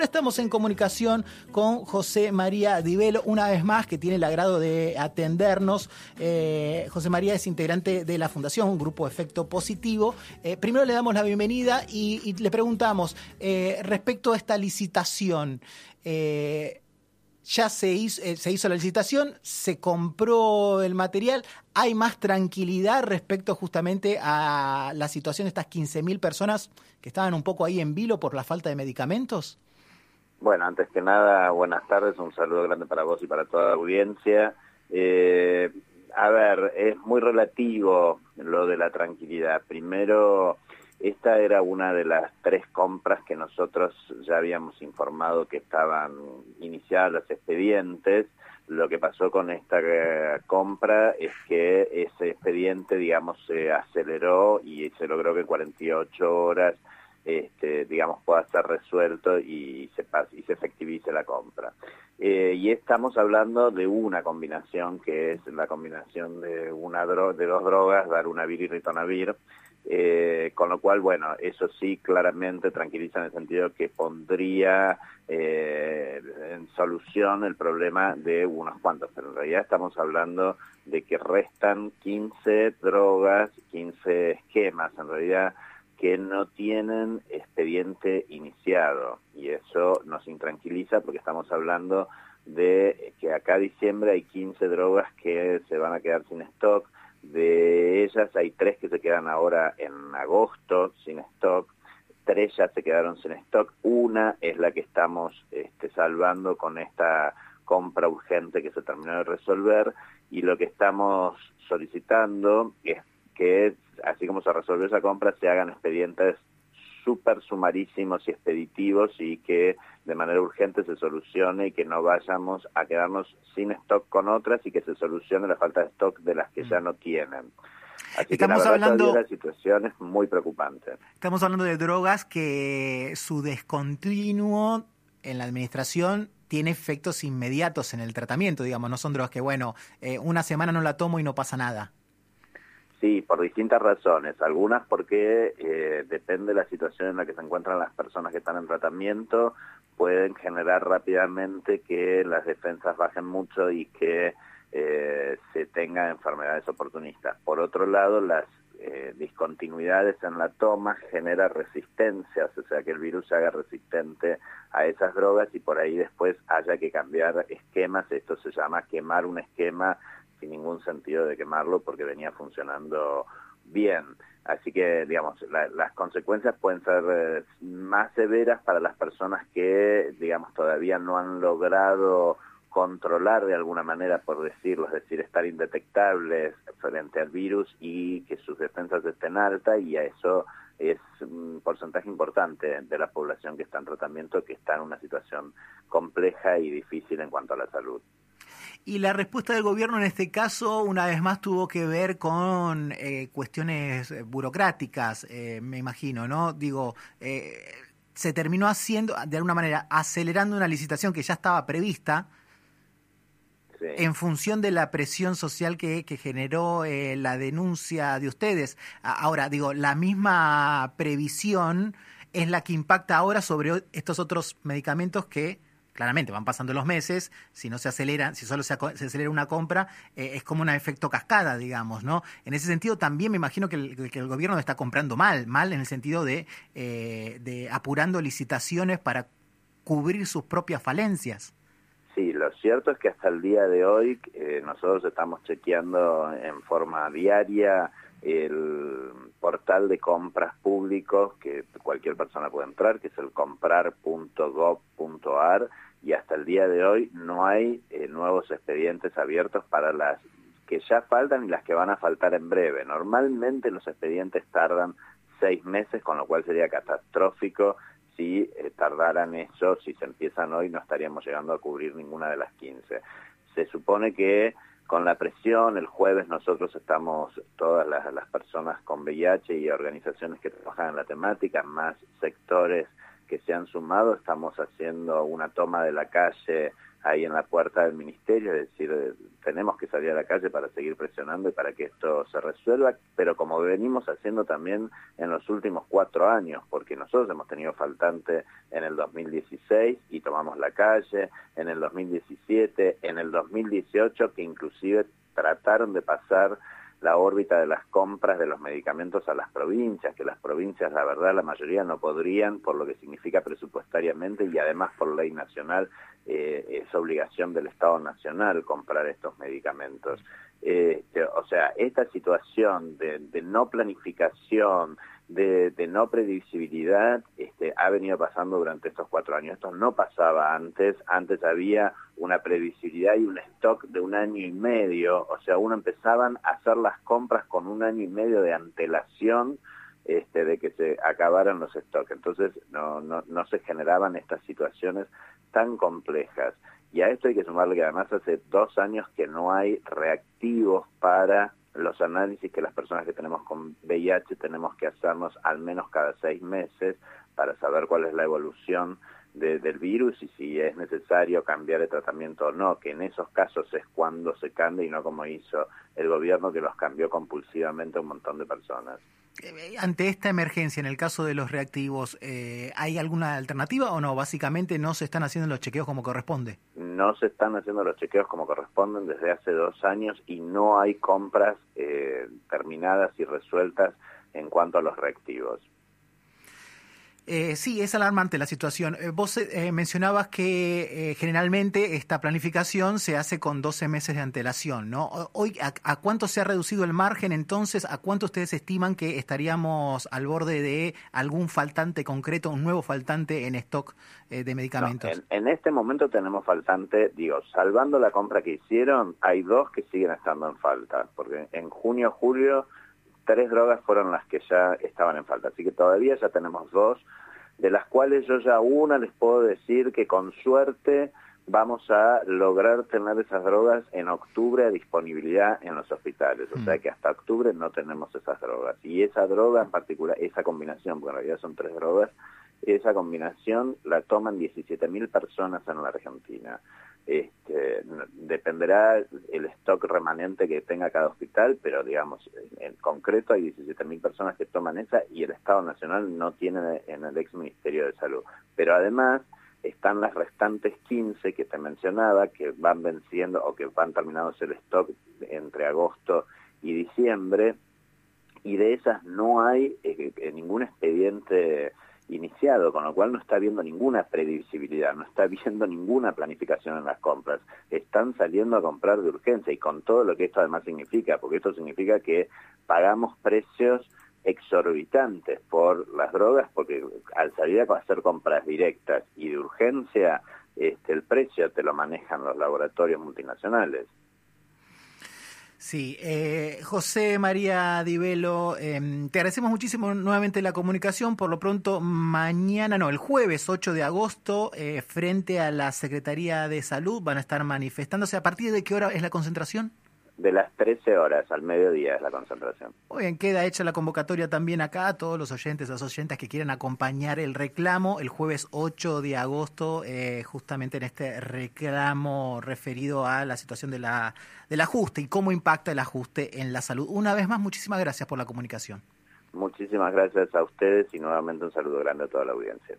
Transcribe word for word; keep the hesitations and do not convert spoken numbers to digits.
Estamos en comunicación con José María Di Velo, una vez más, que tiene el agrado de atendernos. Eh, José María es integrante de la Fundación, un grupo Efecto Positivo. Eh, primero le damos la bienvenida y, y le preguntamos, eh, respecto a esta licitación, eh, ya se hizo, eh, se hizo la licitación, se compró el material, ¿hay más tranquilidad respecto justamente a la situación de estas quince mil personas que estaban un poco ahí en vilo por la falta de medicamentos? Bueno, antes que nada, buenas tardes, un saludo grande para vos y para toda la audiencia. Eh, a ver, es muy relativo lo de la tranquilidad. Primero, esta era una de las tres compras que nosotros ya habíamos informado que estaban iniciados los expedientes. Lo que pasó con esta eh, compra es que ese expediente, digamos, se aceleró y se logró que en cuarenta y ocho horas Este, digamos, pueda ser resuelto y se pase, y se efectivice la compra. Eh, y estamos hablando de una combinación que es la combinación de una dro de dos drogas, darunavir y ritonavir, eh, con lo cual, bueno, eso sí claramente tranquiliza en el sentido que pondría eh, en solución el problema de unos cuantos, pero en realidad estamos hablando de que restan quince drogas, quince esquemas, en realidad, que no tienen expediente iniciado, y eso nos intranquiliza porque estamos hablando de que acá a diciembre hay quince drogas que se van a quedar sin stock. De ellas hay tres que se quedan ahora en agosto sin stock, tres ya se quedaron sin stock, una es la que estamos este, salvando con esta compra urgente que se terminó de resolver, y lo que estamos solicitando es que, así como se resolvió esa compra, se hagan expedientes súper sumarísimos y expeditivos y que de manera urgente se solucione y que no vayamos a quedarnos sin stock con otras y que se solucione la falta de stock de las que ya no tienen. Así estamos que la verdad hablando, todavía la situación es muy preocupante. Estamos hablando de drogas que su descontinuo en la administración tiene efectos inmediatos en el tratamiento, digamos, no son drogas que, bueno, eh, una semana no la tomo y no pasa nada. Sí, por distintas razones. Algunas porque eh, depende de la situación en la que se encuentran las personas que están en tratamiento, pueden generar rápidamente que las defensas bajen mucho y que eh, se tengan enfermedades oportunistas. Por otro lado, las eh, discontinuidades en la toma generan resistencias, o sea que el virus se haga resistente a esas drogas y por ahí después haya que cambiar esquemas. Esto se llama quemar un esquema sin ningún sentido de quemarlo porque venía funcionando bien. Así que, digamos, la, las consecuencias pueden ser eh, más severas para las personas que, digamos, todavía no han logrado controlar de alguna manera, por decirlo, es decir, estar indetectables frente al virus y que sus defensas estén altas, y a eso es un porcentaje importante de la población que está en tratamiento, que está en una situación compleja y difícil en cuanto a la salud. Y la respuesta del gobierno en este caso, una vez más, tuvo que ver con eh, cuestiones burocráticas, eh, me imagino, ¿no? Digo, eh, se terminó haciendo, de alguna manera, acelerando una licitación que ya estaba prevista, sí, en función de la presión social que, que generó eh, la denuncia de ustedes. Ahora, digo, la misma previsión es la que impacta ahora sobre estos otros medicamentos que claramente van pasando los meses, si no se aceleran, si solo se, se acelera una compra, eh, es como un efecto cascada, digamos, ¿no? En ese sentido también me imagino que el, que el gobierno está comprando mal, mal en el sentido de, eh, de apurando licitaciones para cubrir sus propias falencias. Sí, lo cierto es que hasta el día de hoy eh, nosotros estamos chequeando en forma diaria el portal de compras públicos que cualquier persona puede entrar, que es el comprar punto gov punto ar, y hasta el día de hoy no hay eh, nuevos expedientes abiertos para las que ya faltan y las que van a faltar en breve. Normalmente los expedientes tardan seis meses, con lo cual sería catastrófico si eh, tardaran eso. Si se empiezan hoy no estaríamos llegando a cubrir ninguna de las quince. Se supone que con la presión, el jueves nosotros estamos, todas las, las personas con V I H y organizaciones que trabajan en la temática, más sectores que se han sumado, estamos haciendo una toma de la calle ahí en la puerta del ministerio, es decir, tenemos que salir a la calle para seguir presionando y para que esto se resuelva, pero como venimos haciendo también en los últimos cuatro años, porque nosotros hemos tenido faltante en el dos mil dieciséis y tomamos la calle, en el dos mil diecisiete, en el dos mil dieciocho, que inclusive trataron de pasar la órbita de las compras de los medicamentos a las provincias, que las provincias, la verdad, la mayoría no podrían, por lo que significa presupuestariamente y además por ley nacional, eh, es obligación del Estado Nacional comprar estos medicamentos. Eh, o sea, esta situación de, de no planificación, de, de no previsibilidad, este, ha venido pasando durante estos cuatro años. Esto no pasaba antes. Antes había una previsibilidad y un stock de un año y medio. O sea, uno empezaban a hacer las compras con un año y medio de antelación este, de que se acabaran los stocks. Entonces no, no, no se generaban estas situaciones tan complejas. Y a esto hay que sumarle que además hace dos años que no hay reactivos para los análisis que las personas que tenemos con V I H tenemos que hacernos al menos cada seis meses para saber cuál es la evolución de, del virus y si es necesario cambiar de tratamiento o no, que en esos casos es cuando se cambia y no como hizo el gobierno, que los cambió compulsivamente a un montón de personas. Ante esta emergencia, en el caso de los reactivos, eh, ¿hay alguna alternativa o no? Básicamente no se están haciendo los chequeos como corresponde. No se están haciendo los chequeos como corresponden desde hace dos años y no hay compras eh, terminadas y resueltas en cuanto a los reactivos. Eh, sí, es alarmante la situación. Eh, vos eh, mencionabas que eh, generalmente esta planificación se hace con doce meses de antelación, ¿no? Hoy, ¿a, ¿a cuánto se ha reducido el margen entonces? ¿A cuánto ustedes estiman que estaríamos al borde de algún faltante concreto, un nuevo faltante en stock eh, de medicamentos? No, en, en este momento tenemos faltante, digo, salvando la compra que hicieron, hay dos que siguen estando en falta, porque en junio, julio, tres drogas fueron las que ya estaban en falta, así que todavía ya tenemos dos, de las cuales yo ya una les puedo decir que con suerte vamos a lograr tener esas drogas en octubre a disponibilidad en los hospitales, o sea que hasta octubre no tenemos esas drogas, y esa droga en particular, esa combinación, porque en realidad son tres drogas, esa combinación la toman diecisiete mil personas en la Argentina. Este, dependerá el stock remanente que tenga cada hospital, pero digamos, en concreto hay diecisiete mil personas que toman esa y el Estado Nacional no tiene en el ex Ministerio de Salud. Pero además están las restantes quince que te mencionaba, que van venciendo o que van terminándose el stock entre agosto y diciembre, y de esas no hay eh, ningún expediente iniciado, con lo cual no está habiendo ninguna previsibilidad, no está habiendo ninguna planificación en las compras. Están saliendo a comprar de urgencia y con todo lo que esto además significa, porque esto significa que pagamos precios exorbitantes por las drogas, porque al salir a hacer compras directas y de urgencia, este, el precio te lo manejan los laboratorios multinacionales. Sí, eh, José María Di Velo, eh, te agradecemos muchísimo nuevamente la comunicación. Por lo pronto, mañana, no, el jueves ocho de agosto, eh, frente a la Secretaría de Salud van a estar manifestándose. ¿A partir de qué hora es la concentración? De las trece horas al mediodía es la concentración. Muy bien, queda hecha la convocatoria también acá a todos los oyentes, las oyentas que quieran acompañar el reclamo el jueves ocho de agosto, eh, justamente en este reclamo referido a la situación de la del ajuste y cómo impacta el ajuste en la salud. Una vez más, muchísimas gracias por la comunicación. Muchísimas gracias a ustedes y nuevamente un saludo grande a toda la audiencia.